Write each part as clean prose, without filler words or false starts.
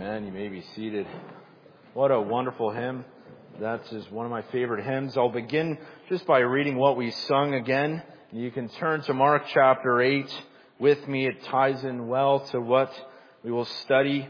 Amen. You may be seated. What a wonderful hymn. That is one of my favorite hymns. I'll begin just by reading what we sung again. You can turn to Mark chapter 8 with me. It ties in well to what we will study.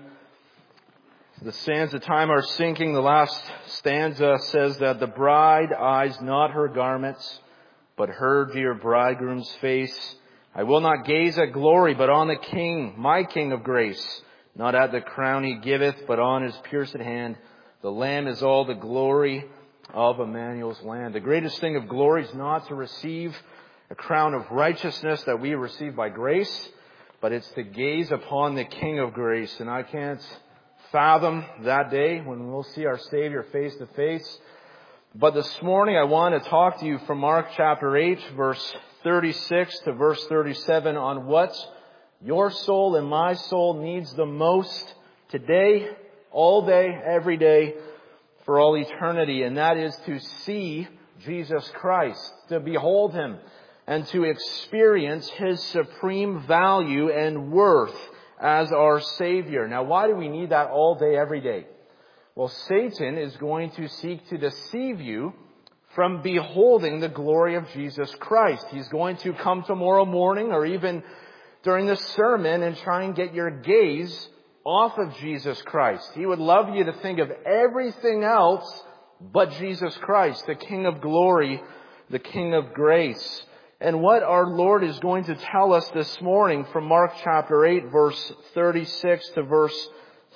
The sands of time are sinking. The last stanza says that the bride eyes not her garments, but her dear bridegroom's face. I will not gaze at glory, but on the King, my King of grace. Not at the crown he giveth, but on his pierced hand. The Lamb is all the glory of Emmanuel's land. The greatest thing of glory is not to receive a crown of righteousness that we receive by grace, but it's to gaze upon the King of grace. And I can't fathom that day when we'll see our Savior face to face. But this morning I want to talk to you from Mark chapter 8, verse 36 to verse 37 on what your soul and my soul needs the most today, all day, every day, for all eternity. And that is to see Jesus Christ, to behold Him, and to experience His supreme value and worth as our Savior. Now, why do we need that all day, every day? Well, Satan is going to seek to deceive you from beholding the glory of Jesus Christ. He's going to come tomorrow morning or even during the sermon and try and get your gaze off of Jesus Christ. He would love you to think of everything else but Jesus Christ, the King of glory, the King of grace. And what our Lord is going to tell us this morning from Mark chapter 8, verse 36 to verse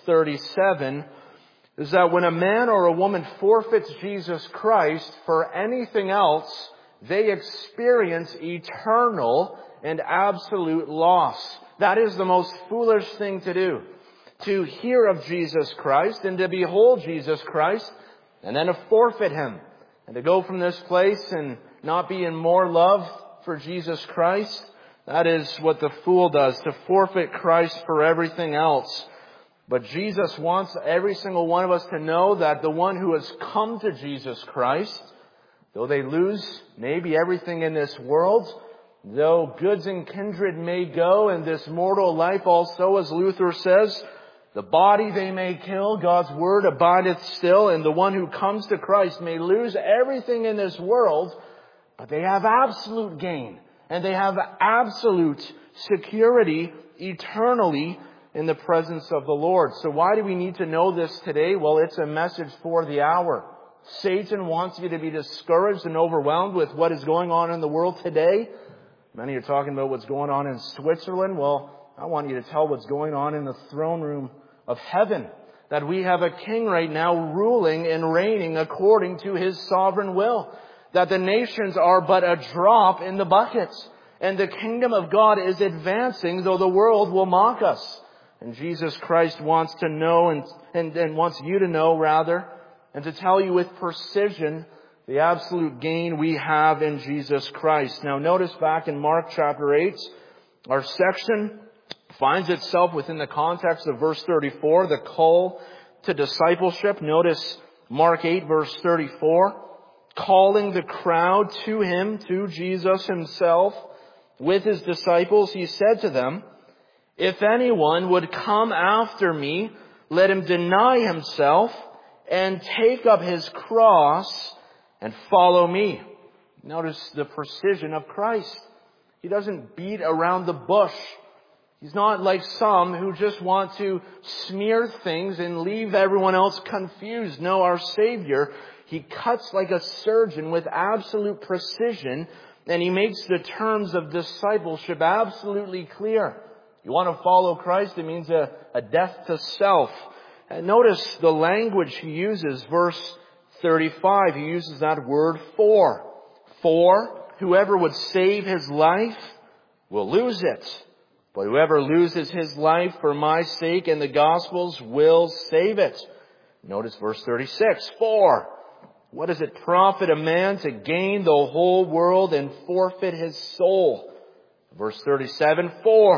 37, is that when a man or a woman forfeits Jesus Christ for anything else, they experience eternal and absolute loss. That is the most foolish thing to do. To hear of Jesus Christ and to behold Jesus Christ and then to forfeit Him. And to go from this place and not be in more love for Jesus Christ. That is what the fool does, to forfeit Christ for everything else. But Jesus wants every single one of us to know that the one who has come to Jesus Christ, though they lose maybe everything in this world, though goods and kindred may go in this mortal life also, as Luther says, the body they may kill, God's word abideth still, and the one who comes to Christ may lose everything in this world, but they have absolute gain, and they have absolute security eternally in the presence of the Lord. So why do we need to know this today? Well, it's a message for the hour. Satan wants you to be discouraged and overwhelmed with what is going on in the world today. Many are talking about what's going on in Switzerland. Well, I want you to tell what's going on in the throne room of heaven. That we have a king right now ruling and reigning according to His sovereign will. That the nations are but a drop in the bucket. And the kingdom of God is advancing, though the world will mock us. And Jesus Christ wants to know and wants you to know rather, and to tell you with precision the absolute gain we have in Jesus Christ. Now notice back in Mark chapter 8, our section finds itself within the context of verse 34, the call to discipleship. Notice Mark 8 verse 34, calling the crowd to Him, to Jesus Himself, with His disciples, He said to them, if anyone would come after me, let him deny himself and take up his cross and follow me. Notice the precision of Christ. He doesn't beat around the bush. He's not like some who just want to smear things and leave everyone else confused. No, our Savior, He cuts like a surgeon with absolute precision, and He makes the terms of discipleship absolutely clear. You want to follow Christ, it means a death to self. And notice the language He uses, verse 35, He uses that word for. For whoever would save his life will lose it. But whoever loses his life for my sake and the gospel's will save it. Notice verse 36, for what does it profit a man to gain the whole world and forfeit his soul? Verse 37,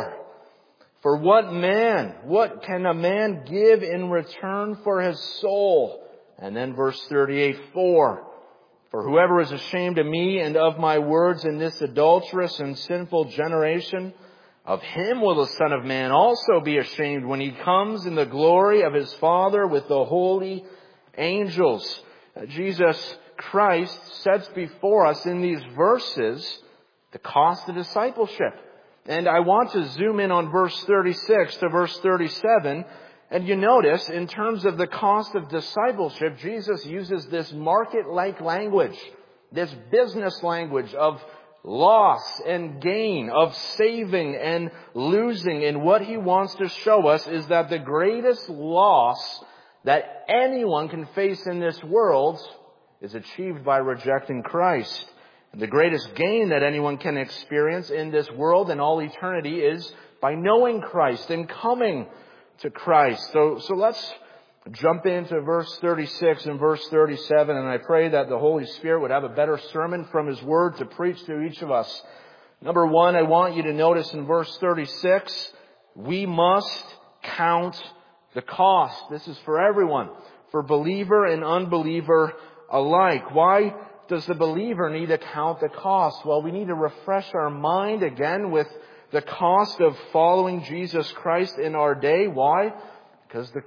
for what can a man give in return for his soul? And then verse 38, for whoever is ashamed of me and of my words in this adulterous and sinful generation, Of him will the Son of Man also be ashamed when he comes in the glory of his Father with the holy angels. Jesus Christ sets before us in these verses the cost of discipleship. And I want to zoom in on verse 36 to verse 37. And you notice, in terms of the cost of discipleship, Jesus uses this market-like language, this business language of loss and gain, of saving and losing. And what he wants to show us is that the greatest loss that anyone can face in this world is achieved by rejecting Christ. And the greatest gain that anyone can experience in this world and all eternity is by knowing Christ and coming to Christ. So let's jump into verse 36 and verse 37, and I pray that the Holy Spirit would have a better sermon from His Word to preach to each of us. Number one, I want you to notice in verse 36, we must count the cost. This is for everyone, for believer and unbeliever alike. Why does the believer need to count the cost? Well, we need to refresh our mind again with the cost of following Jesus Christ in our day. Why? Because the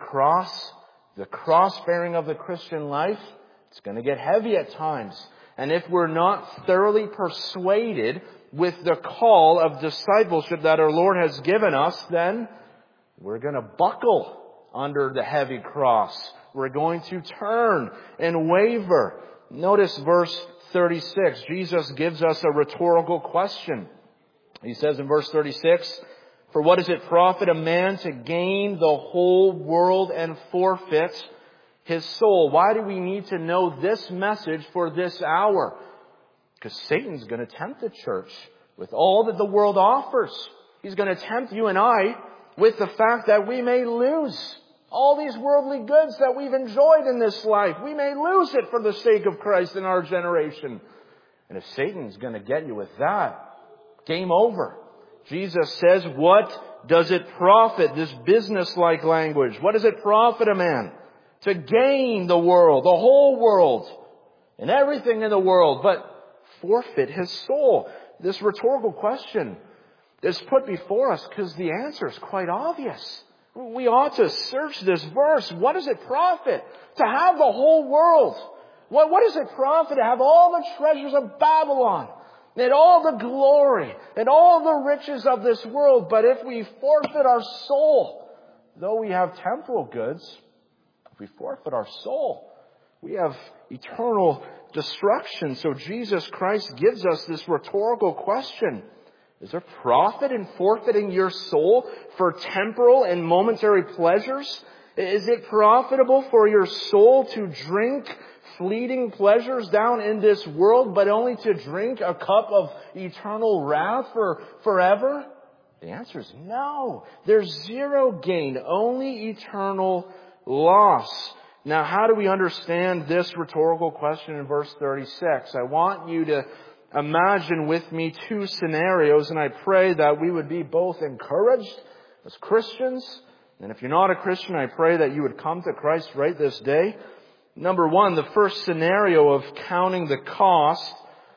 cross-bearing of the Christian life, it's going to get heavy at times. And if we're not thoroughly persuaded with the call of discipleship that our Lord has given us, then we're going to buckle under the heavy cross. We're going to turn and waver. Notice verse 36. Jesus gives us a rhetorical question. He says in verse 36, "For what does it profit a man to gain the whole world and forfeit his soul?" Why do we need to know this message for this hour? Because Satan's going to tempt the church with all that the world offers. He's going to tempt you and I with the fact that we may lose all these worldly goods that we've enjoyed in this life. We may lose it for the sake of Christ in our generation. And if Satan's going to get you with that, game over. Jesus says, what does it profit? This business-like language. What does it profit a man to gain the world, the whole world, and everything in the world, but forfeit his soul? This rhetorical question is put before us because the answer is quite obvious. We ought to search this verse. What does it profit to have the whole world? What does it profit to have all the treasures of Babylon and all the glory and all the riches of this world? But if we forfeit our soul, though we have temporal goods, if we forfeit our soul, we have eternal destruction. So Jesus Christ gives us this rhetorical question. Is there profit in forfeiting your soul for temporal and momentary pleasures? Is it profitable for your soul to drink fleeting pleasures down in this world, but only to drink a cup of eternal wrath forever? The answer is no. There's zero gain, only eternal loss. Now, how do we understand this rhetorical question in verse 36? I want you to imagine with me two scenarios, and I pray that we would be both encouraged as Christians. And if you're not a Christian, I pray that you would come to Christ right this day. Number one, the first scenario of counting the cost.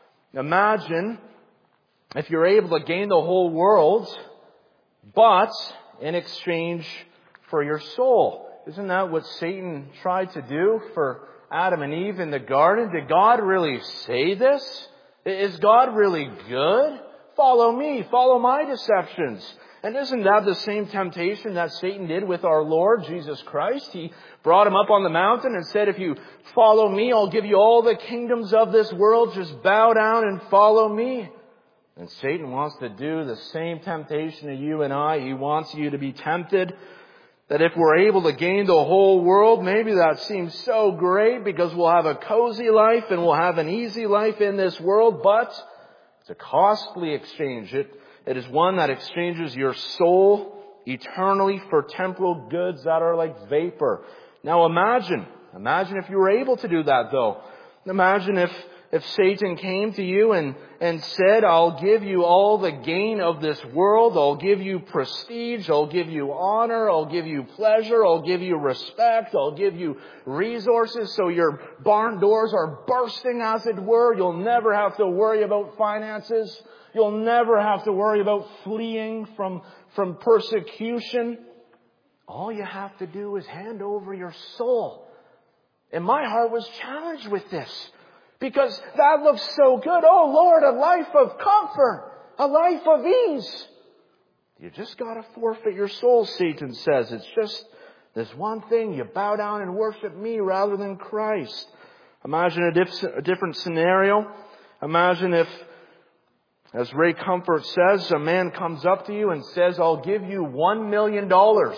Imagine if you're able to gain the whole world, but in exchange for your soul. Isn't that what Satan tried to do for Adam and Eve in the garden? Did God really say this? Is God really good? Follow me. Follow my deceptions. And isn't that the same temptation that Satan did with our Lord Jesus Christ? He brought him up on the mountain and said, if you follow me, I'll give you all the kingdoms of this world. Just bow down and follow me. And Satan wants to do the same temptation to you and I. He wants you to be tempted that if we're able to gain the whole world, maybe that seems so great because we'll have a cozy life and we'll have an easy life in this world, but it's a costly exchange. It is one that exchanges your soul eternally for temporal goods that are like vapor. Now imagine if you were able to do that though. Imagine if if Satan came to you and said, I'll give you all the gain of this world, I'll give you prestige, I'll give you honor, I'll give you pleasure, I'll give you respect, I'll give you resources so your barn doors are bursting, as it were. You'll never have to worry about finances. You'll never have to worry about fleeing from persecution. All you have to do is hand over your soul. And my heart was challenged with this, because that looks so good. Oh Lord, a life of comfort, a life of ease. You just got to forfeit your soul, Satan says. It's just this one thing. You bow down and worship me rather than Christ. Imagine a different scenario. Imagine if, as Ray Comfort says, a man comes up to you and says, I'll give you $1 million.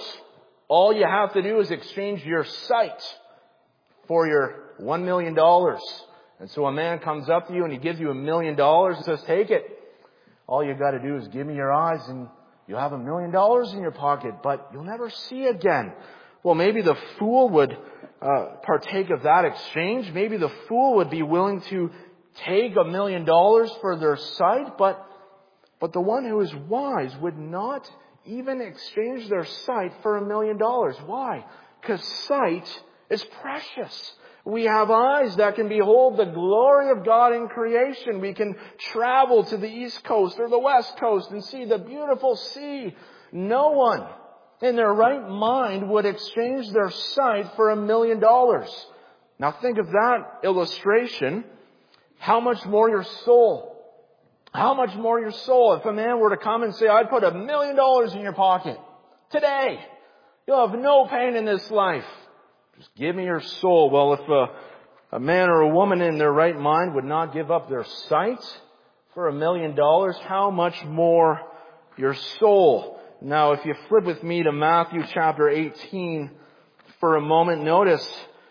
All you have to do is exchange your sight for your $1 million. And so a man comes up to you and he gives you $1 million and says, take it. All you got to do is give me your eyes and you'll have $1 million in your pocket, but you'll never see again. Well, maybe the fool would partake of that exchange. Maybe the fool would be willing to take $1 million for their sight, but the one who is wise would not even exchange their sight for $1 million. Why? Because sight is precious. We have eyes that can behold the glory of God in creation. We can travel to the East Coast or the West Coast and see the beautiful sea. No one in their right mind would exchange their sight for $1 million. Now think of that illustration. How much more your soul? How much more your soul? If a man were to come and say, I'd put $1 million in your pocket today, you'll have no pain in this life. Just give me your soul. Well, if a man or a woman in their right mind would not give up their sight for $1 million, how much more your soul? Now, if you flip with me to Matthew chapter 18 for a moment, notice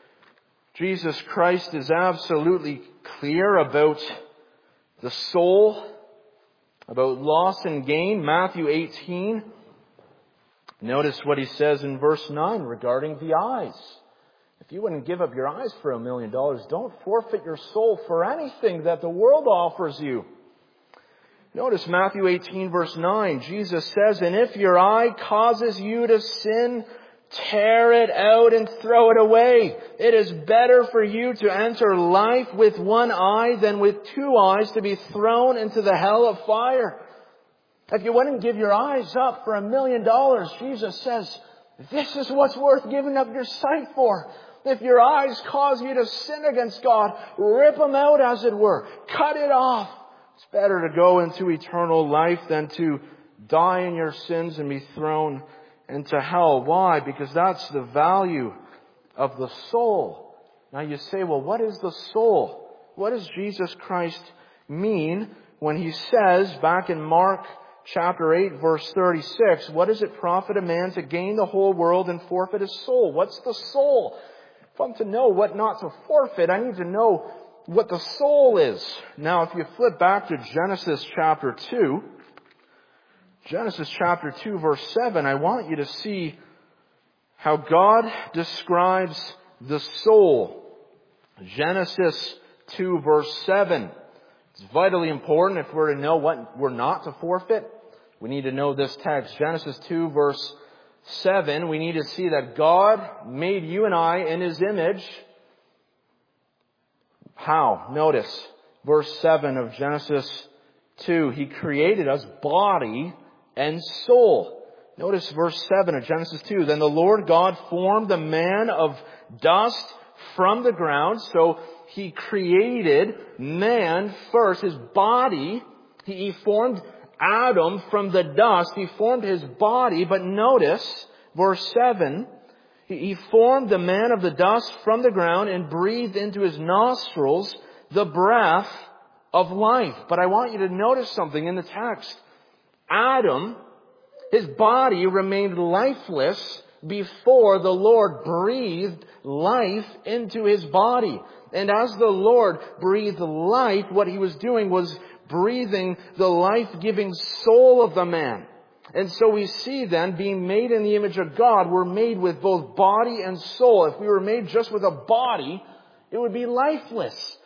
Jesus Christ is absolutely clear about the soul, about loss and gain. Matthew 18. Notice what he says in verse 9 regarding the eyes. If you wouldn't give up your eyes for $1 million, don't forfeit your soul for anything that the world offers you. Notice Matthew 18 verse 9. Jesus says, and if your eye causes you to sin, tear it out and throw it away. It is better for you to enter life with one eye than with two eyes to be thrown into the hell of fire. If you wouldn't give your eyes up for $1 million, Jesus says, this is what's worth giving up your sight for. If your eyes cause you to sin against God, rip them out, as it were. Cut it off. It's better to go into eternal life than to die in your sins and be thrown into hell. Why? Because that's the value of the soul. Now you say, well, what is the soul? What does Jesus Christ mean when he says, back in Mark chapter 8, verse 36, what does it profit a man to gain the whole world and forfeit his soul? What's the soul? If I'm to know what not to forfeit, I need to know what the soul is. Now, if you flip back to Genesis chapter 2, Genesis chapter 2, verse 7, I want you to see how God describes the soul. Genesis 2, verse 7. It's vitally important if we're to know what we're not to forfeit. We need to know this text. Genesis 2, verse 7, we need to see that God made you and I in His image. How? Notice verse 7 of Genesis 2. He created us body and soul. Notice verse 7 of Genesis 2. Then the Lord God formed the man of dust from the ground. So He created man first, his body. He formed Adam from the dust. He formed his body. But notice verse 7. He formed the man of the dust from the ground and breathed into his nostrils the breath of life. But I want you to notice something in the text. Adam, his body remained lifeless before the Lord breathed life into his body. And as the Lord breathed life, what He was doing was breathing the life-giving soul of the man. And so we see then, being made in the image of God, we're made with both body and soul. If we were made just with a body, it would be lifeless.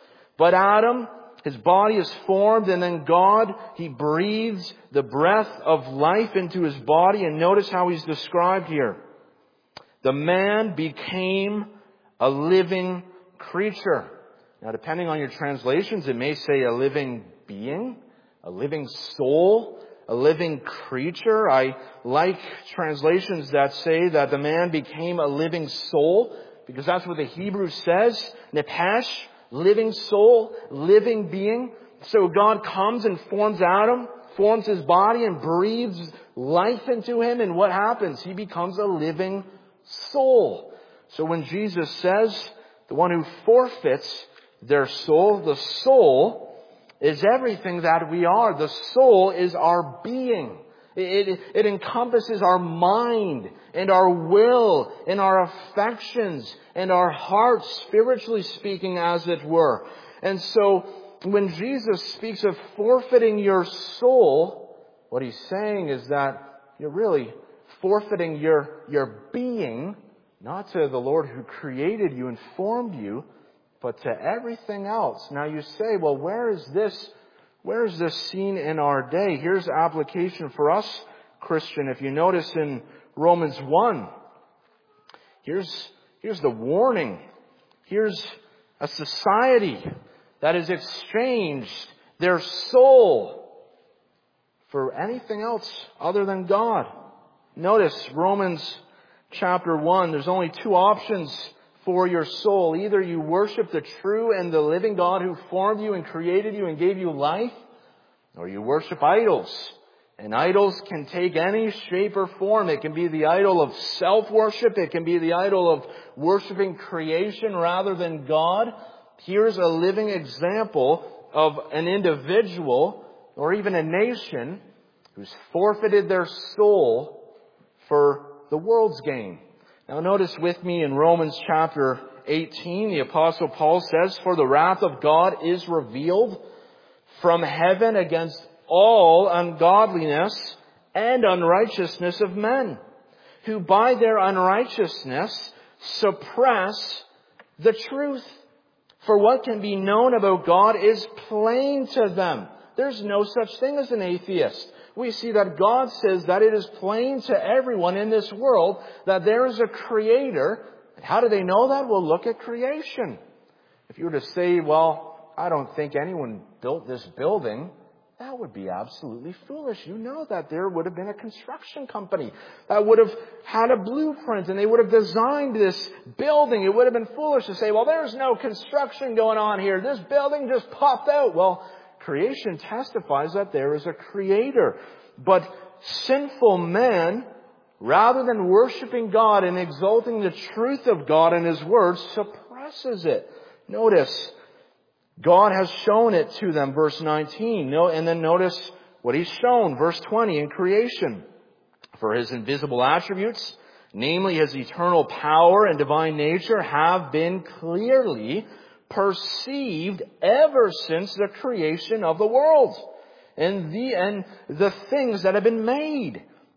But Adam, his body is formed, and then God, He breathes the breath of life into his body. And notice how he's described here. The man became a living creature. Now, depending on your translations, it may say a living being, a living soul, a living creature. I like translations that say that the man became a living soul, because that's what the Hebrew says. Nepesh, living soul, living being. So God comes and forms Adam, forms his body and breathes life into him. And what happens? He becomes a living soul. So when Jesus says, the one who forfeits their soul, the soul is everything that we are. The soul is our being. It encompasses our mind and our will and our affections and our hearts, spiritually speaking, as it were. And so when Jesus speaks of forfeiting your soul, what he's saying is that you're really forfeiting your being, not to the Lord who created you and formed you, but to everything else. Now you say, well, where is this seen in our day? Here's application for us, Christian. If you notice in Romans 1, here's the warning. Here's a society that has exchanged their soul for anything else other than God. Notice Romans chapter 1, there's only two options for your soul. Either you worship the true and the living God who formed you and created you and gave you life, or you worship idols. And idols can take any shape or form. It can be the idol of self-worship. It can be the idol of worshiping creation rather than God. Here's a living example of an individual or even a nation who's forfeited their soul for the world's gain. Now notice with me in Romans chapter 18, the Apostle Paul says, "For the wrath of God is revealed from heaven against all ungodliness and unrighteousness of men, who by their unrighteousness suppress the truth. For what can be known about God is plain to them." There's no such thing as an atheist. We see that God says that it is plain to everyone in this world that there is a creator. And how do they know that? Well, look at creation. If you were to say, well, I don't think anyone built this building, that would be absolutely foolish. You know that there would have been a construction company that would have had a blueprint and they would have designed this building. It would have been foolish to say, well, there's no construction going on here. This building just popped out. Well, creation testifies that there is a creator. But sinful man, rather than worshiping God and exalting the truth of God and His Word, suppresses it. Notice, God has shown it to them, verse 19. And then notice what He's shown, verse 20, in creation. For His invisible attributes, namely His eternal power and divine nature, have been clearly perceived ever since the creation of the world and the things that have been made.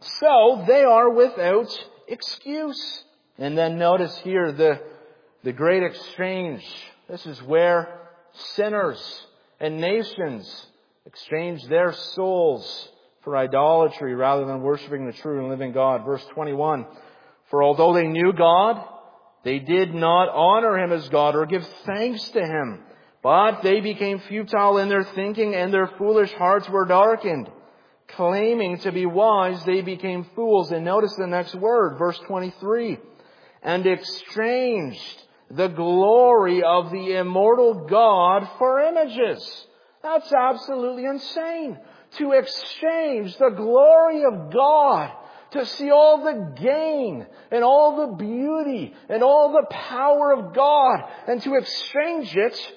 So they are without excuse. And then notice here the great exchange. This is where sinners and nations exchange their souls for idolatry rather than worshiping the true and living God. Verse 21, "For although they knew God, they did not honor Him as God or give thanks to Him, but they became futile in their thinking and their foolish hearts were darkened. Claiming to be wise, they became fools." And notice the next word, verse 23, "and exchanged the glory of the immortal God for images." That's absolutely insane. To exchange the glory of God, to see all the gain and all the beauty and all the power of God, and to exchange it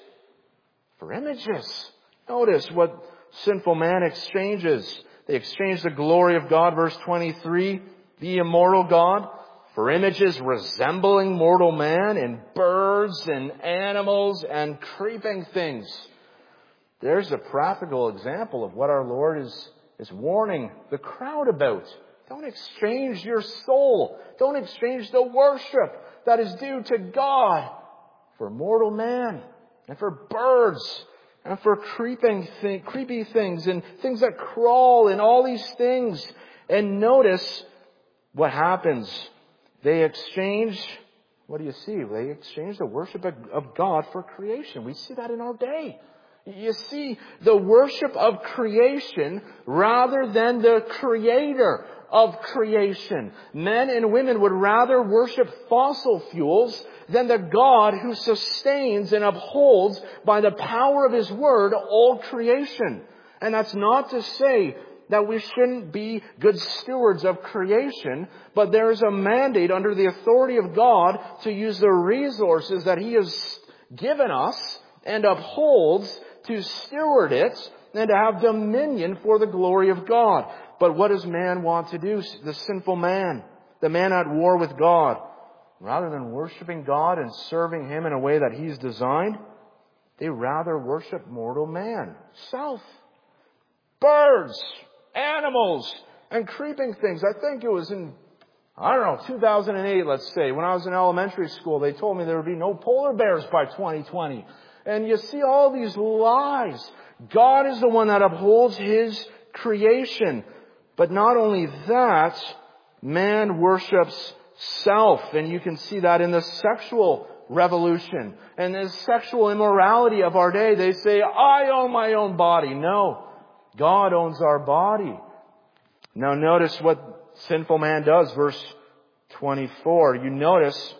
for images. Notice what sinful man exchanges. They exchange the glory of God, verse 23, the immortal God, for images resembling mortal man and birds and animals and creeping things. There's a practical example of what our Lord is warning the crowd about. Don't exchange your soul. Don't exchange the worship that is due to God for mortal man and for birds, and for creepy things, and things that crawl, and all these things. And notice what happens. They exchange, what do you see? They exchange the worship of God for creation. We see that in our day. You see, the worship of creation rather than the creator of creation. Men and women would rather worship fossil fuels than the God who sustains and upholds by the power of His Word all creation. And that's not to say that we shouldn't be good stewards of creation, but there is a mandate under the authority of God to use the resources that He has given us and upholds to steward it and to have dominion for the glory of God. But what does man want to do? The sinful man, the man at war with God. Rather than worshiping God and serving Him in a way that He's designed, they rather worship mortal man, self, birds, animals, and creeping things. I think it was in, 2008, let's say, when I was in elementary school, they told me there would be no polar bears by 2020. And you see all these lies. God is the one that upholds His creation. But not only that, man worships self. And you can see that in the sexual revolution and the sexual immorality of our day. They say, I own my own body. No, God owns our body. Now notice what sinful man does. Verse 24. You notice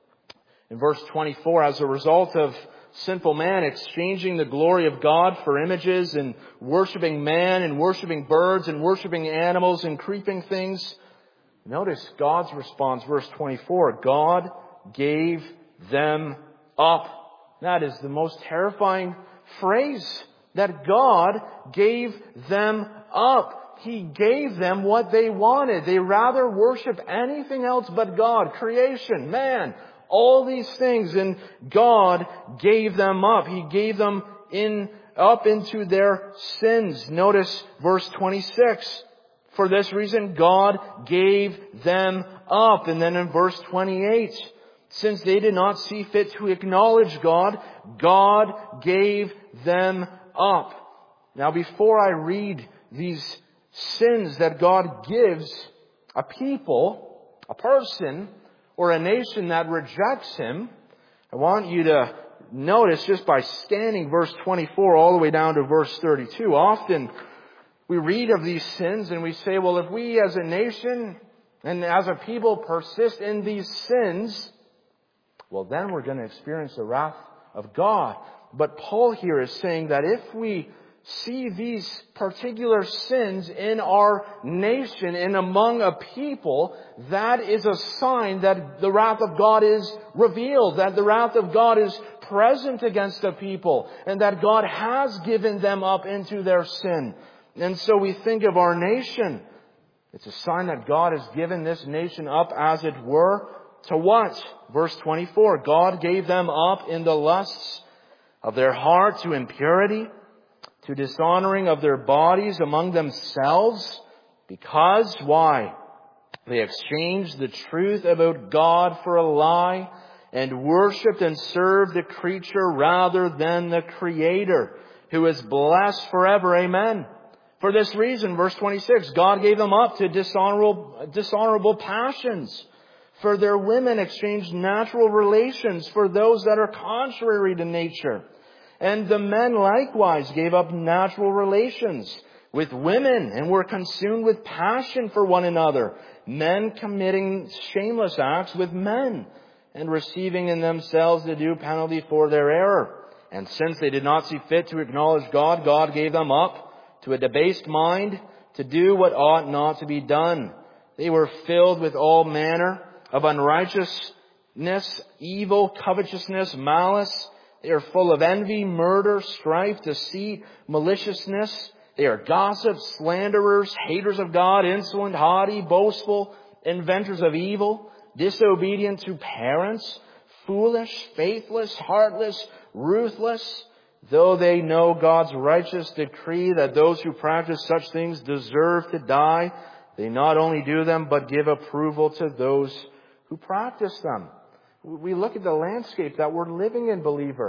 in verse 24, as a result of sinful man exchanging the glory of God for images and worshiping man and worshiping birds and worshiping animals and creeping things. Notice God's response, verse 24. God gave them up. That is the most terrifying phrase, that God gave them up. He gave them what they wanted. They rather worship anything else but God, creation, man, all these things, and God gave them up. He gave them up into their sins. Notice verse 26. For this reason, God gave them up. And then in verse 28, since they did not see fit to acknowledge God, God gave them up. Now, before I read these sins that God gives a people, a person, or a nation that rejects Him, I want you to notice just by scanning verse 24 all the way down to verse 32. Often we read of these sins and we say, well, if we as a nation and as a people persist in these sins, well, then we're going to experience the wrath of God. But Paul here is saying that if we see these particular sins in our nation and among a people, that is a sign that the wrath of God is revealed, that the wrath of God is present against the people, and that God has given them up into their sin. And so we think of our nation. It's a sign that God has given this nation up, as it were, to what? Verse 24, God gave them up in the lusts of their heart to impurity, to dishonoring of their bodies among themselves, because, why? They exchanged the truth about God for a lie, and worshipped and served the creature rather than the Creator, who is blessed forever. Amen. For this reason, verse 26, God gave them up to dishonorable passions. For their women exchanged natural relations for those that are contrary to nature. And the men likewise gave up natural relations with women and were consumed with passion for one another, men committing shameless acts with men and receiving in themselves the due penalty for their error. And since they did not see fit to acknowledge God, God gave them up to a debased mind to do what ought not to be done. They were filled with all manner of unrighteousness, evil, covetousness, malice. They are full of envy, murder, strife, deceit, maliciousness. They are gossips, slanderers, haters of God, insolent, haughty, boastful, inventors of evil, disobedient to parents, foolish, faithless, heartless, ruthless. Though they know God's righteous decree that those who practice such things deserve to die, they not only do them, but give approval to those who practice them. We look at the landscape that we're living in, believer,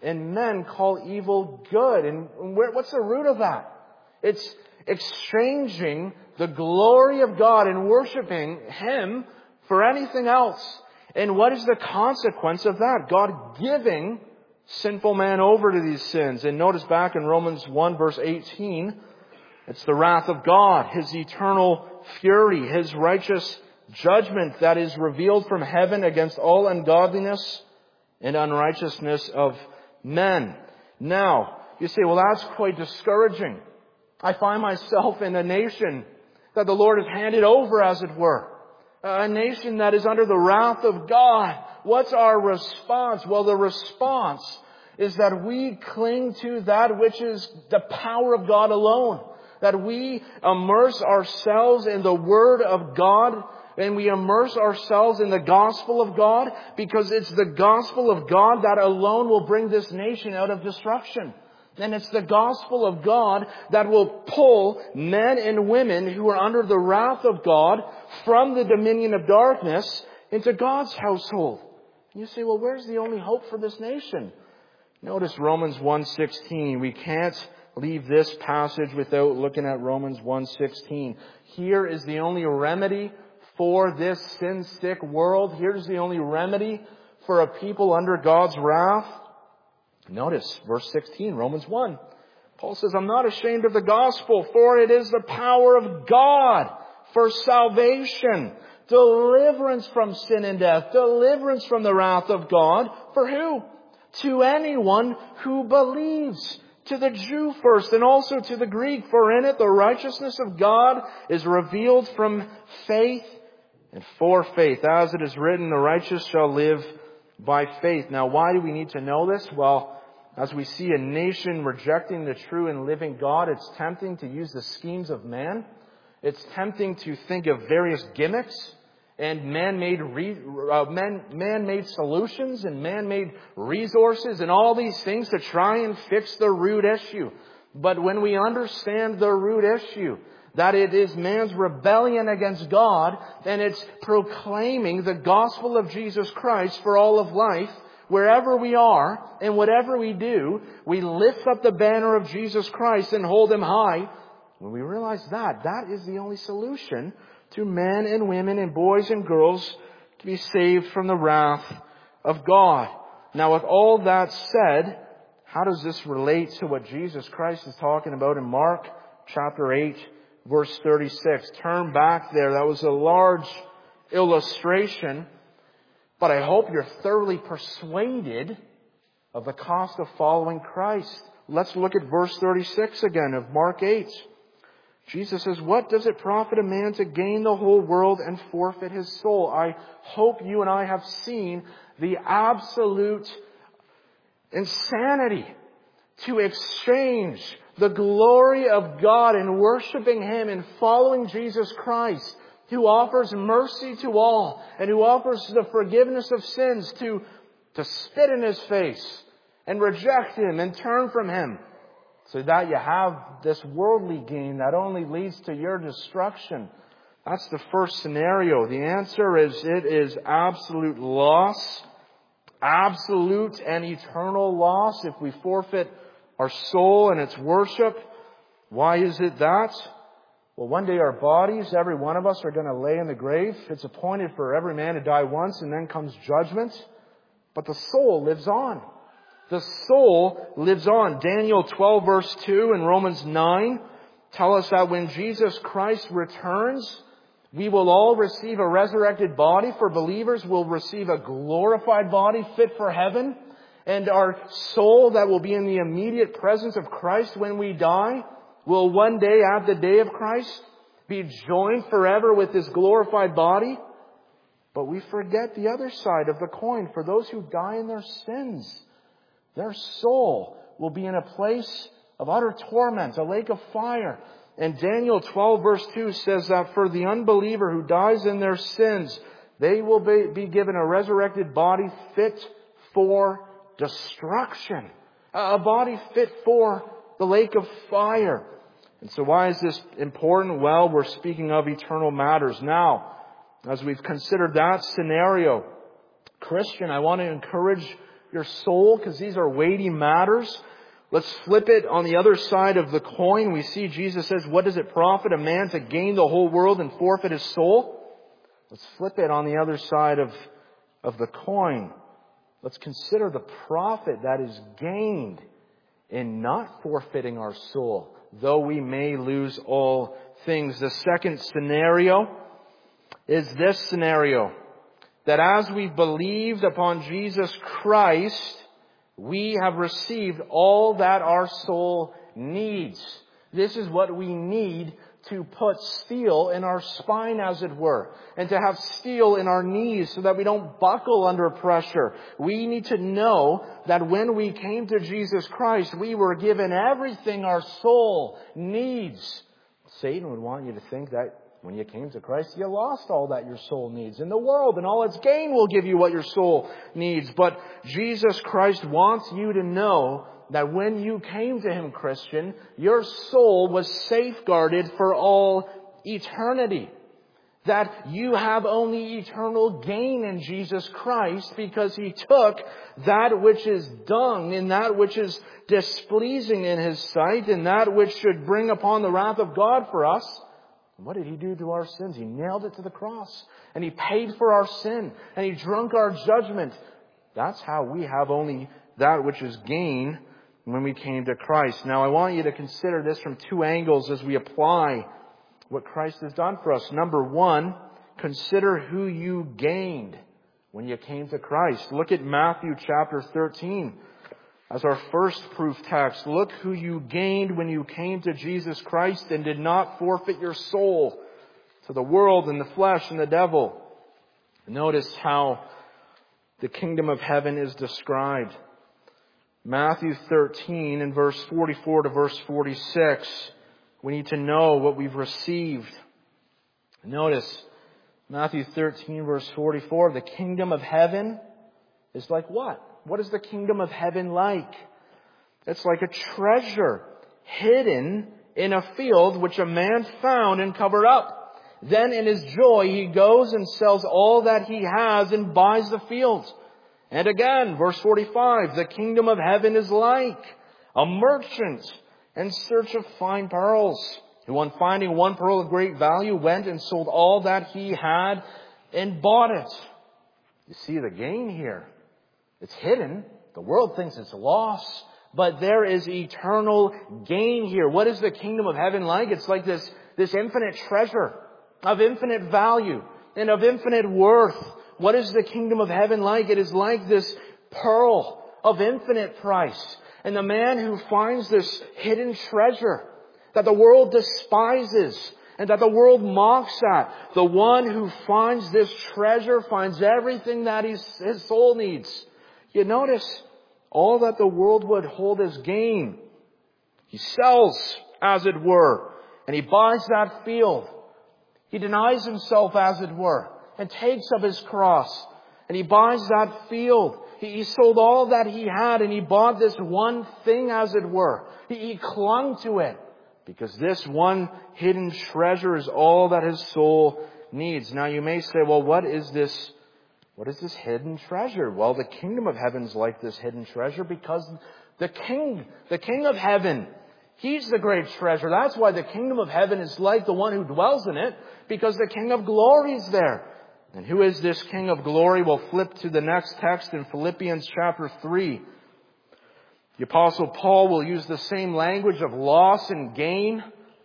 and men call evil good. And what's the root of that? It's exchanging the glory of God and worshiping Him for anything else. And what is the consequence of that? God giving sinful man over to these sins. And notice back in Romans 1 verse 18, it's the wrath of God, His eternal fury, His righteous judgment that is revealed from heaven against all ungodliness and unrighteousness of men. Now, you say, well, that's quite discouraging. I find myself in a nation that the Lord has handed over, as it were. A nation that is under the wrath of God. What's our response? Well, the response is that we cling to that which is the power of God alone. That we immerse ourselves in the Word of God, and we immerse ourselves in the gospel of God, because it's the gospel of God that alone will bring this nation out of destruction. And it's the gospel of God that will pull men and women who are under the wrath of God from the dominion of darkness into God's household. And you say, well, where's the only hope for this nation? Notice Romans 1:16. We can't leave this passage without looking at Romans 1:16. Here is the only remedy for this sin-sick world. Here's the only remedy for a people under God's wrath. Notice verse 16, Romans 1. Paul says, I'm not ashamed of the gospel, for it is the power of God for salvation, deliverance from sin and death, deliverance from the wrath of God. For who? To anyone who believes. To the Jew first, and also to the Greek. For in it the righteousness of God is revealed from faith and for faith. As it is written, the righteous shall live by faith. Now, why do we need to know this? Well, as we see a nation rejecting the true and living God, it's tempting to use the schemes of man. It's tempting to think of various gimmicks and man-made solutions and man-made resources and all these things to try and fix the root issue. But when we understand the root issue, that it is man's rebellion against God, and it's proclaiming the gospel of Jesus Christ for all of life, wherever we are and whatever we do, we lift up the banner of Jesus Christ and hold Him high. When we realize that is the only solution to men and women and boys and girls to be saved from the wrath of God. Now, with all that said, how does this relate to what Jesus Christ is talking about in Mark chapter 8, verse 36? Turn back there. That was a large illustration, but I hope you're thoroughly persuaded of the cost of following Christ. Let's look at verse 36 again of Mark 8. Jesus says, what does it profit a man to gain the whole world and forfeit his soul? I hope you and I have seen the absolute insanity to exchange the glory of God in worshiping Him and following Jesus Christ, who offers mercy to all and who offers the forgiveness of sins, to spit in His face and reject Him and turn from Him, so that you have this worldly gain that only leads to your destruction. That's the first scenario. The answer is it is absolute loss, absolute and eternal loss if we forfeit our soul and its worship. Why is it that? Well, one day our bodies, every one of us, are going to lay in the grave. It's appointed for every man to die once, and then comes judgment. But the soul lives on. The soul lives on. Daniel 12 verse 2 and Romans 9 tell us that when Jesus Christ returns, we will all receive a resurrected body. For believers, we'll receive a glorified body fit for heaven. And our soul that will be in the immediate presence of Christ when we die will one day, at the day of Christ, be joined forever with this glorified body. But we forget the other side of the coin. For those who die in their sins, their soul will be in a place of utter torment, a lake of fire. And Daniel 12 verse 2 says that for the unbeliever who dies in their sins, they will be given a resurrected body fit for destruction. A body fit for the lake of fire. And so why is this important? Well, we're speaking of eternal matters. Now, as we've considered that scenario, Christian, I want to encourage your soul, because these are weighty matters. Let's flip it on the other side of the coin. We see Jesus says, what does it profit a man to gain the whole world and forfeit his soul? Let's flip it on the other side of the coin. Let's consider the profit that is gained in not forfeiting our soul, though we may lose all things. The second scenario is this scenario, that as we believed upon Jesus Christ, we have received all that our soul needs. This is what we need to put steel in our spine, as it were, and to have steel in our knees so that we don't buckle under pressure. We need to know that when we came to Jesus Christ, we were given everything our soul needs. Satan would want you to think that when you came to Christ, you lost all that your soul needs. And the world and all its gain will give you what your soul needs. But Jesus Christ wants you to know that when you came to Him, Christian, your soul was safeguarded for all eternity. That you have only eternal gain in Jesus Christ because He took that which is dung and that which is displeasing in His sight and that which should bring upon the wrath of God for us. What did He do to our sins? He nailed it to the cross. And He paid for our sin. And He drunk our judgment. That's how we have only that which is gain when we came to Christ. Now I want you to consider this from two angles as we apply what Christ has done for us. Number one, consider who you gained when you came to Christ. Look at Matthew chapter 13 as our first proof text. Look who you gained when you came to Jesus Christ and did not forfeit your soul to the world and the flesh and the devil. Notice how the kingdom of heaven is described. Matthew 13 and verse 44 to verse 46. We need to know what we've received. Notice Matthew 13 verse 44. The kingdom of heaven is like what? What is the kingdom of heaven like? It's like a treasure hidden in a field which a man found and covered up. Then in his joy he goes and sells all that he has and buys the field. And again, verse 45, the kingdom of heaven is like a merchant in search of fine pearls, who on finding one pearl of great value went and sold all that he had and bought it. You see the gain here. It's hidden. The world thinks it's a loss. But there is eternal gain here. What is the kingdom of heaven like? It's like this infinite treasure of infinite value and of infinite worth. What is the kingdom of heaven like? It is like this pearl of infinite price. And the man who finds this hidden treasure that the world despises and that the world mocks at, the one who finds this treasure finds everything that his soul needs. You notice all that the world would hold as gain. He sells, as it were, and he buys that field. He denies himself, as it were, and takes up his cross, and he buys that field. He sold all that he had, and he bought this one thing, as it were. He clung to it, because this one hidden treasure is all that his soul needs. Now you may say, well, what is this hidden treasure? Well, the kingdom of heaven is like this hidden treasure because the king of heaven, he's the great treasure. That's why the kingdom of heaven is like the one who dwells in it, because the King of glory is there. And who is this King of glory? We'll flip to the next text in Philippians chapter 3. The Apostle Paul will use the same language of loss and gain,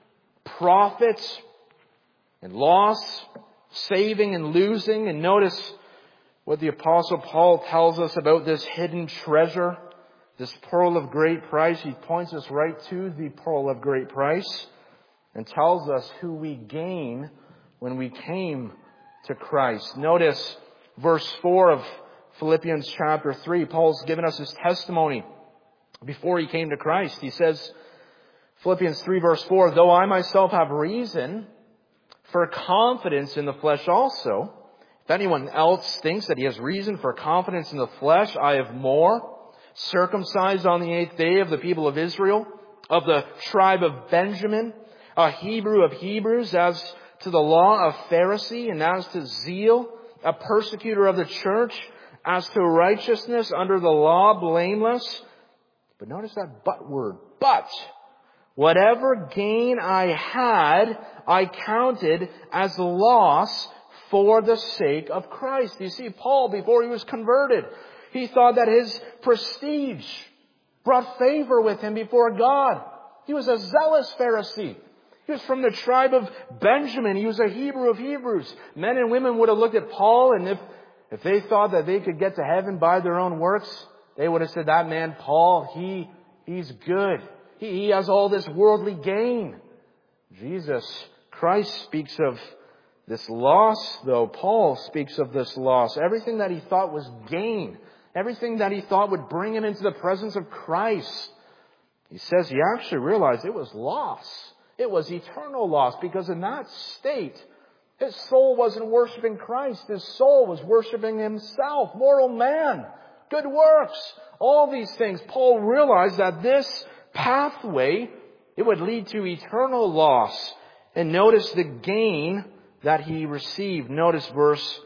profits and loss, saving and losing. And notice what the Apostle Paul tells us about this hidden treasure, this pearl of great price. He points us right to the pearl of great price and tells us who we gain when we came to Christ. Notice verse 4 of Philippians chapter 3. Paul's given us his testimony before he came to Christ. He says, Philippians 3 verse 4, though I myself have reason for confidence in the flesh also, if anyone else thinks that he has reason for confidence in the flesh, I have more. Circumcised on the 8th day of the people of Israel, of the tribe of Benjamin, a Hebrew of Hebrews, as to the law of Pharisee, and as to zeal, a persecutor of the church, As to righteousness under the law, blameless. But notice that but word. But whatever gain I had, I counted as loss for the sake of Christ. You see, Paul, before he was converted, he thought that his prestige brought favor with him before God. He was a zealous Pharisee. He was from the tribe of Benjamin. He was a Hebrew of Hebrews. Men and women would have looked at Paul, and if they thought that they could get to heaven by their own works, they would have said, that man Paul, he's good. He has all this worldly gain. Christ speaks of this loss, though. Paul speaks of this loss. Everything that he thought was gain, everything that he thought would bring him into the presence of Christ, he says he actually realized it was loss. It was eternal loss, because in that state, his soul wasn't worshiping Christ. His soul was worshiping himself, mortal man, good works, all these things. Paul realized that this pathway, it would lead to eternal loss. And notice the gain that he received. Notice verse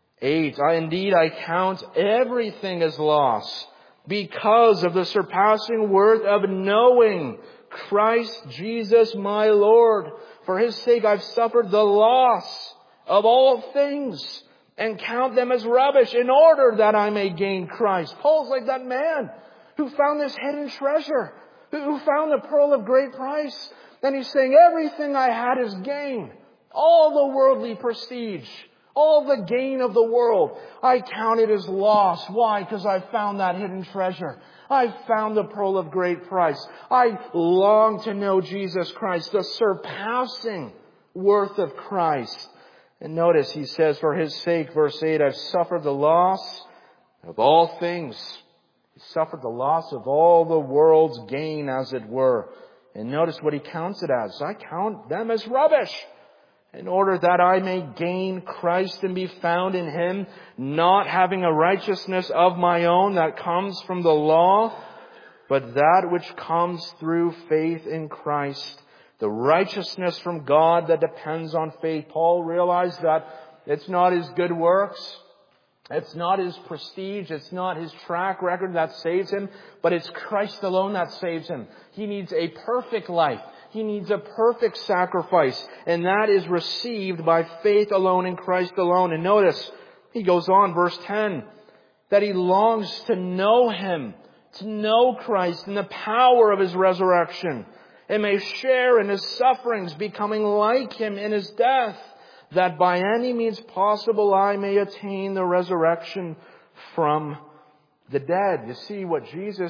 8. Indeed, I count everything as loss because of the surpassing worth of knowing Christ Jesus my Lord. For his sake I've suffered the loss of all things and count them as rubbish in order that I may gain Christ. Paul's like that man who found this hidden treasure, who found the pearl of great price. And he's saying, everything I had is gain. All the worldly prestige, all the gain of the world, I count it as loss. Why? Because I found that hidden treasure. I found the pearl of great price. I long to know Jesus Christ, the surpassing worth of Christ. And notice he says, for his sake, verse 8, I've suffered the loss of all things. He suffered the loss of all the world's gain, as it were. And notice what he counts it as. I count them as rubbish, in order that I may gain Christ and be found in him, not having a righteousness of my own that comes from the law, but that which comes through faith in Christ, the righteousness from God that depends on faith. Paul realized that it's not his good works, it's not his prestige, it's not his track record that saves him, but it's Christ alone that saves him. He needs a perfect life. He needs a perfect sacrifice, and that is received by faith alone in Christ alone. And notice, he goes on, verse 10, that he longs to know him, to know Christ and the power of his resurrection, and may share in his sufferings, becoming like him in his death, that by any means possible I may attain the resurrection from the dead. You see what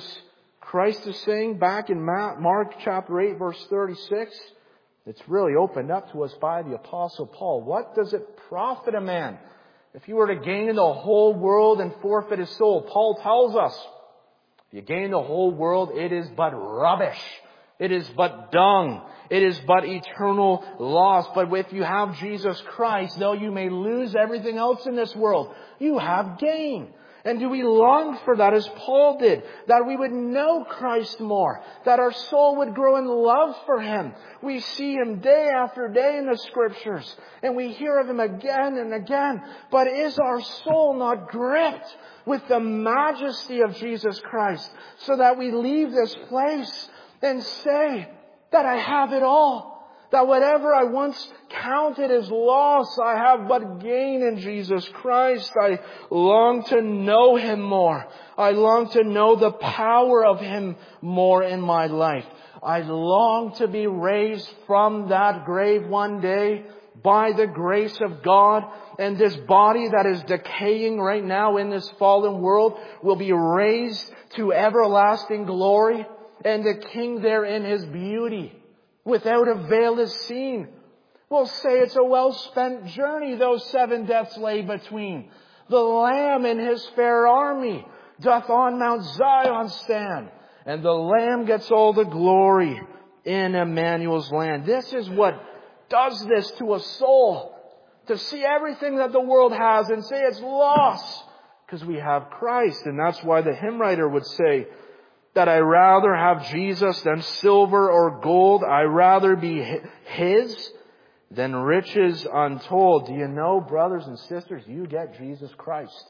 Christ is saying back in Mark chapter 8, verse 36. It's really opened up to us by the Apostle Paul. What does it profit a man if you were to gain the whole world and forfeit his soul? Paul tells us, if you gain the whole world, it is but rubbish. It is but dung. It is but eternal loss. But if you have Jesus Christ, though you may lose everything else in this world, you have gain. And do we long for that as Paul did? That we would know Christ more. That our soul would grow in love for him. We see him day after day in the Scriptures. And we hear of him again and again. But is our soul not gripped with the majesty of Jesus Christ? So that we leave this place and say that I have it all. That whatever I once counted as loss, I have but gain in Jesus Christ. I long to know him more. I long to know the power of him more in my life. I long to be raised from that grave one day by the grace of God. And this body that is decaying right now in this fallen world will be raised to everlasting glory. And the King there in his beauty, without a veil is seen. We'll say it's a well-spent journey, those 7 deaths lay between. The Lamb in his fair army doth on Mount Zion stand, and the Lamb gets all the glory in Emmanuel's land. This is what does this to a soul. To see everything that the world has and say it's lost, because we have Christ. And that's why the hymn writer would say, that I rather have Jesus than silver or gold. I rather be his than riches untold. Do you know, brothers and sisters, you get Jesus Christ.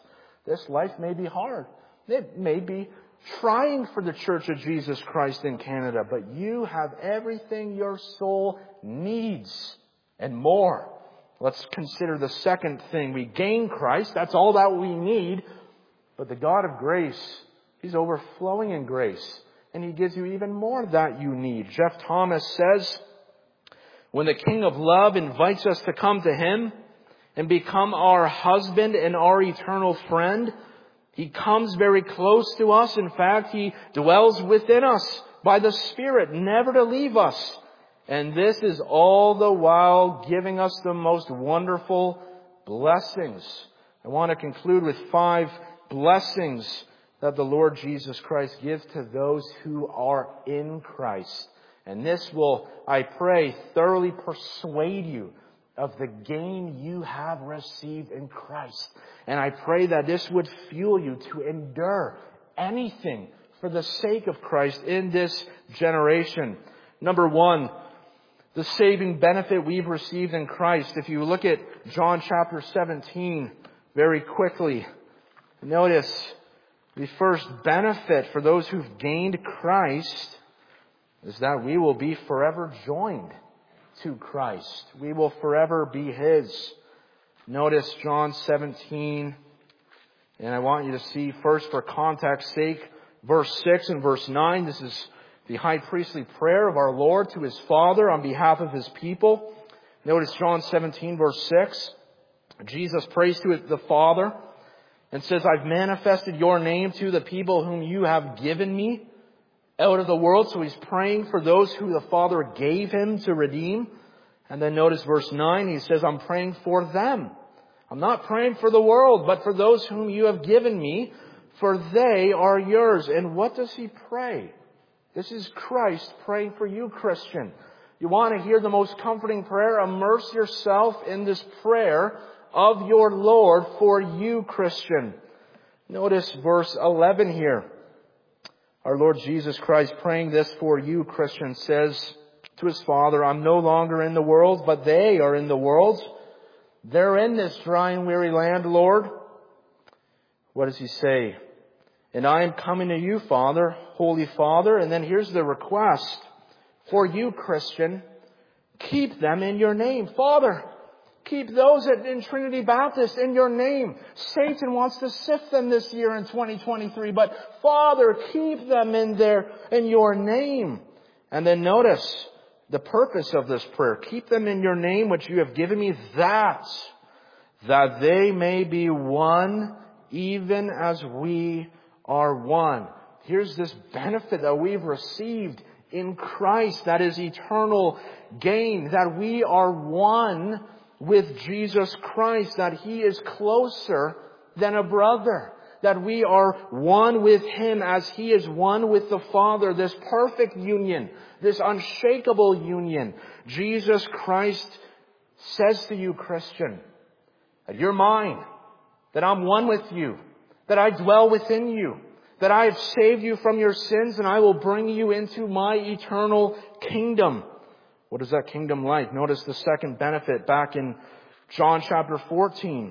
This life may be hard. It may be trying for the Church of Jesus Christ in Canada, but you have everything your soul needs and more. Let's consider the second thing. We gain Christ. That's all that we need. But the God of grace, He's overflowing in grace. And He gives you even more that you need. Jeff Thomas says, when the King of Love invites us to come to Him and become our husband and our eternal friend, He comes very close to us. In fact, He dwells within us by the Spirit, never to leave us. And this is all the while giving us the most wonderful blessings. I want to conclude with 5 blessings that the Lord Jesus Christ gives to those who are in Christ. And this will, I pray, thoroughly persuade you of the gain you have received in Christ. And I pray that this would fuel you to endure anything for the sake of Christ in this generation. Number 1, the saving benefit we've received in Christ. If you look at John chapter 17 very quickly, notice the first benefit for those who've gained Christ is that we will be forever joined to Christ. We will forever be His. Notice John 17, and I want you to see first for context's sake, verse 6 and verse 9. This is the high priestly prayer of our Lord to His Father on behalf of His people. Notice John 17, verse 6. Jesus prays to the Father and says, I've manifested your name to the people whom you have given me out of the world. So He's praying for those who the Father gave Him to redeem. And then notice verse 9, He says, I'm praying for them. I'm not praying for the world, but for those whom you have given me, for they are yours. And what does He pray? This is Christ praying for you, Christian. You want to hear the most comforting prayer? Immerse yourself in this prayer of your Lord for you, Christian. Notice verse 11 here. Our Lord Jesus Christ praying this for you, Christian, says to His Father, I'm no longer in the world, but they are in the world. They're in this dry and weary land, Lord. What does He say? And I am coming to you, Father, Holy Father. And then here's the request for you, Christian. Keep them in your name. Father, keep those in Trinity Baptist in your name. Satan wants to sift them this year in 2023. But Father, keep them in your name. And then notice the purpose of this prayer. Keep them in your name, which you have given me, that they may be one, even as we are one. Here's this benefit that we've received in Christ, that is eternal gain, that we are one with Jesus Christ, that He is closer than a brother, that we are one with Him as He is one with the Father, this perfect union, this unshakable union. Jesus Christ says to you, Christian, that you're mine, that I'm one with you, that I dwell within you, that I have saved you from your sins, and I will bring you into my eternal kingdom. What is that kingdom like? Notice the second benefit back in John chapter 14.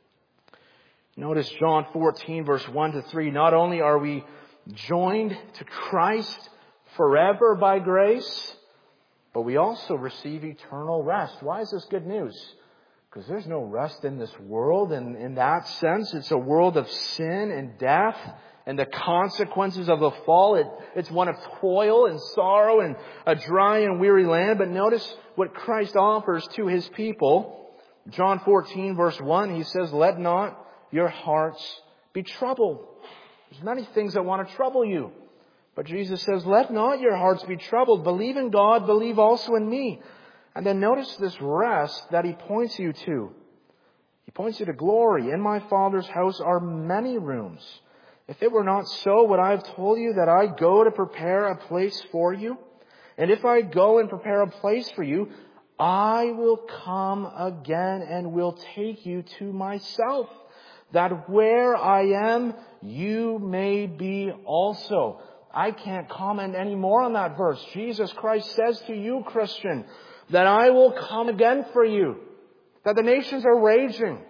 Notice John 14 verse 1 to 3. Not only are we joined to Christ forever by grace, but we also receive eternal rest. Why is this good news? Because there's no rest in this world. And in that sense, it's a world of sin and death and the consequences of the fall. It's one of toil and sorrow and a dry and weary land. But notice what Christ offers to His people. John 14 verse 1, He says, let not your hearts be troubled. There's many things that want to trouble you. But Jesus says, let not your hearts be troubled. Believe in God, believe also in me. And then notice this rest that He points you to. He points you to glory. In my Father's house are many rooms. If it were not so, would I have told you that I go to prepare a place for you? And if I go and prepare a place for you, I will come again and will take you to myself, that where I am, you may be also. I can't comment any more on that verse. Jesus Christ says to you, Christian, that I will come again for you, that the nations are raging,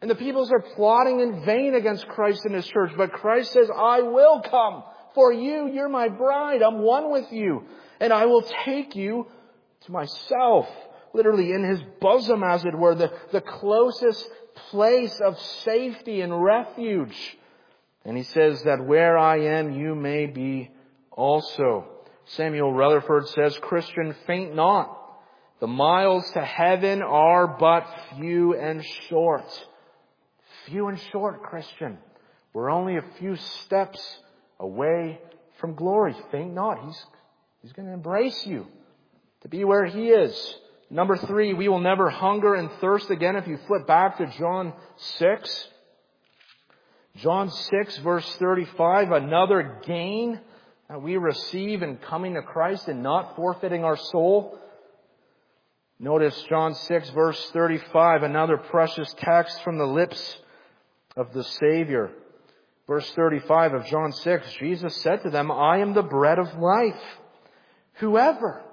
And the peoples are plotting in vain against Christ and His church. But Christ says, I will come for you. You're my bride. I'm one with you. And I will take you to myself. Literally in His bosom, as it were. The closest place of safety and refuge. And He says that where I am, you may be also. Samuel Rutherford says, Christian, faint not. The miles to heaven are but few and short. Few and short, Christian. We're only a few steps away from glory. Faint not. He's going to embrace you to be where He is. Number 3, we will never hunger and thirst again. If you flip back to John 6. John 6 verse 35, another gain that we receive in coming to Christ and not forfeiting our soul. Notice John 6 verse 35, another precious text from the lips of the Savior. Verse 35 of John 6, Jesus said to them, I am the bread of life. Whoever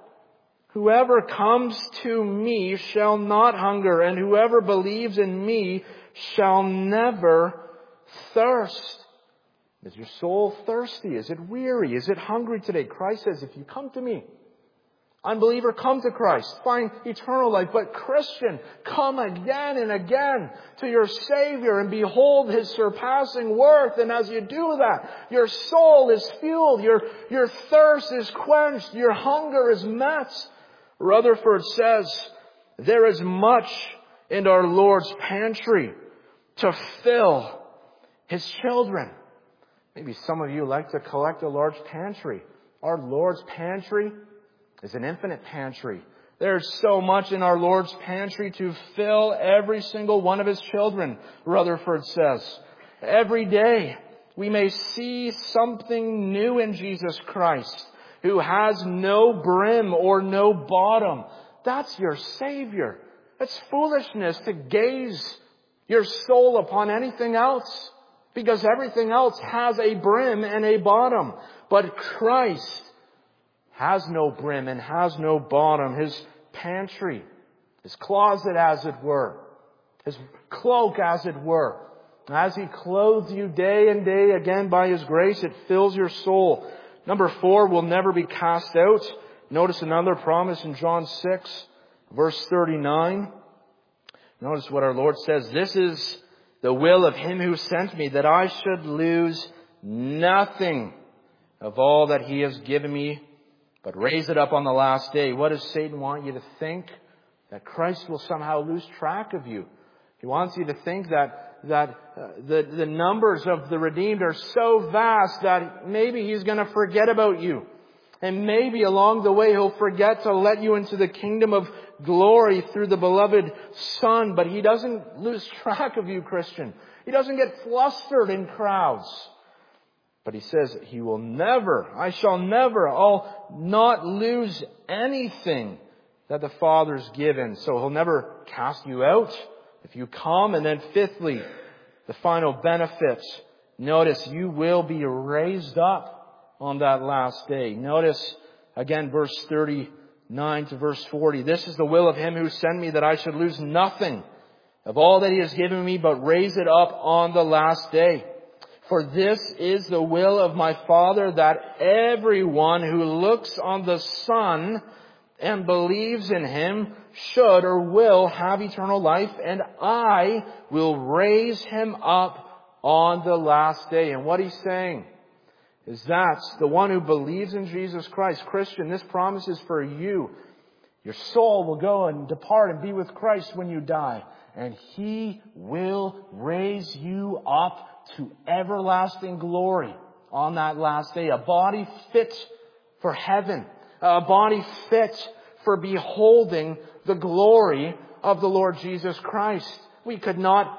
comes to me shall not hunger, and whoever believes in me shall never thirst. Is your soul thirsty? Is it weary? Is it hungry today? Christ says, if you come to me, unbeliever, come to Christ. Find eternal life. But Christian, come again and again to your Savior and behold His surpassing worth. And as you do that, your soul is fueled. Your thirst is quenched. Your hunger is met. Rutherford says, there is much in our Lord's pantry to fill His children. Maybe some of you like to collect a large pantry. Our Lord's pantry is an infinite pantry. There's so much in our Lord's pantry to fill every single one of His children, Rutherford says. Every day we may see something new in Jesus Christ, who has no brim or no bottom. That's your Savior. It's foolishness to gaze your soul upon anything else, because everything else has a brim and a bottom. But Christ has no brim and has no bottom. His pantry, His closet as it were, His cloak as it were. As He clothes you day and day again by His grace, it fills your soul. Number 4, will never be cast out. Notice another promise in John 6, verse 39. Notice what our Lord says. This is the will of Him who sent me, that I should lose nothing of all that He has given me, but raise it up on the last day. What does Satan want you to think? That Christ will somehow lose track of you. He wants you to think that the numbers of the redeemed are so vast that maybe He's going to forget about you. And maybe along the way He'll forget to let you into the kingdom of glory through the beloved Son. But He doesn't lose track of you, Christian. He doesn't get flustered in crowds. But He says, I shall never, I'll not lose anything that the Father's given. So He'll never cast you out if you come. And then fifthly, the final benefit. Notice, you will be raised up on that last day. Notice again verse 39 to verse 40. This is the will of Him who sent me, that I should lose nothing of all that He has given me, but raise it up on the last day. For this is the will of my Father, that everyone who looks on the Son and believes in Him should or will have eternal life, and I will raise him up on the last day. And what He's saying is that the one who believes in Jesus Christ, Christian, this promise is for you. Your soul will go and depart and be with Christ when you die. And He will raise you up to everlasting glory on that last day. A body fit for heaven. A body fit for beholding the glory of the Lord Jesus Christ. We could not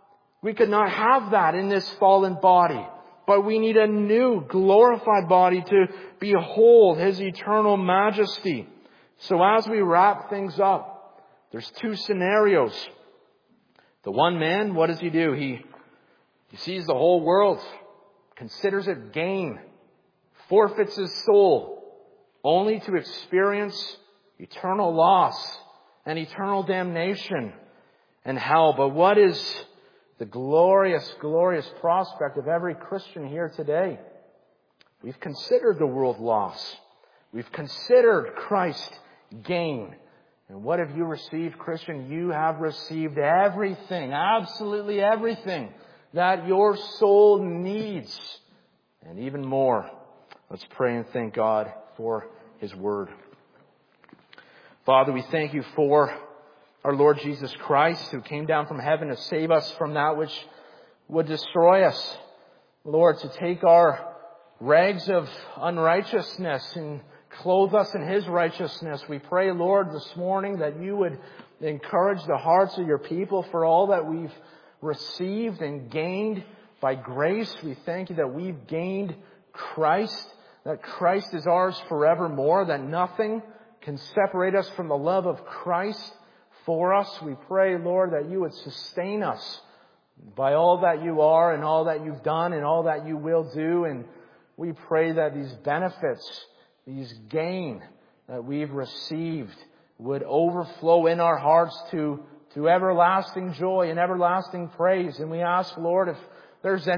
have that in this fallen body. But we need a new glorified body to behold His eternal majesty. So as we wrap things up, there's 2 scenarios. The one man, what does he do? He sees the whole world, considers it gain, forfeits his soul, only to experience eternal loss and eternal damnation and hell. But what is the glorious, glorious prospect of every Christian here today. We've considered the world loss. We've considered Christ gain. And what have you received, Christian? You have received everything, absolutely everything that your soul needs. And even more. Let's pray and thank God for His Word. Father, we thank You for our Lord Jesus Christ, who came down from heaven to save us from that which would destroy us. Lord, to take our rags of unrighteousness and clothe us in His righteousness. We pray, Lord, this morning that You would encourage the hearts of Your people for all that we've received and gained by grace. We thank You that we've gained Christ, that Christ is ours forevermore, that nothing can separate us from the love of Christ for us. We pray, Lord, that You would sustain us by all that You are and all that You've done and all that You will do. And we pray that these benefits, these gain that we've received would overflow in our hearts to everlasting joy and everlasting praise. And we ask, Lord, if there's